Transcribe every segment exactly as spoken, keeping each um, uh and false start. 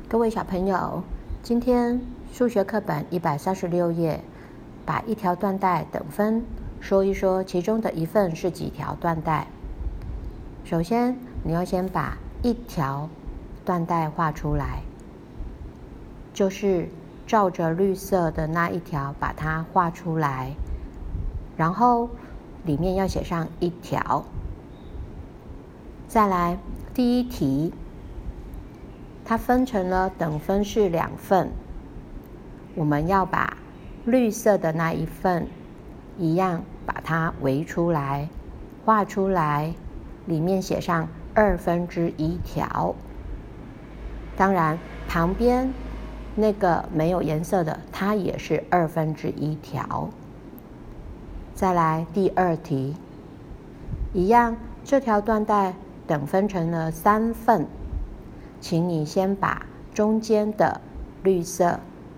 各位小朋友，今天数学课本一百三十六页，把一条缎带等分说一说，其中的一份是几条缎带。首先，你要先把一条缎带画出来，就是照着绿色的那一条把它画出来，然后里面要写上一条。再来，第一题，它分成了等分式两份，我们要把绿色的那一份一样把它围出来，画出来，里面写上二分之一条。当然，旁边那个没有颜色的，它也是二分之一条。再来第二题，一样，这条缎带等分成了三份，请你先把中间的绿色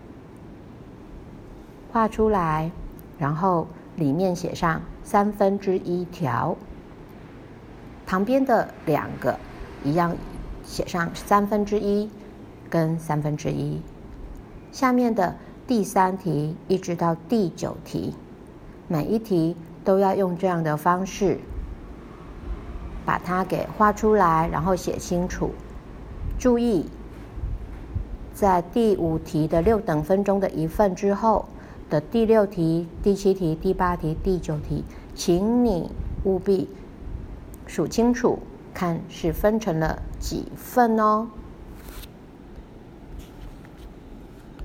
画出来，然后里面写上三分之一条，旁边的两个一样写上三分之一跟三分之一。下面的第三题一直到第九题，每一题都要用这样的方式把它给画出来，然后写清楚。注意，在第五题的六等分中的一份之后的第六题、第七题、第八题、第九题，请你务必数清楚，看是分成了几份哦。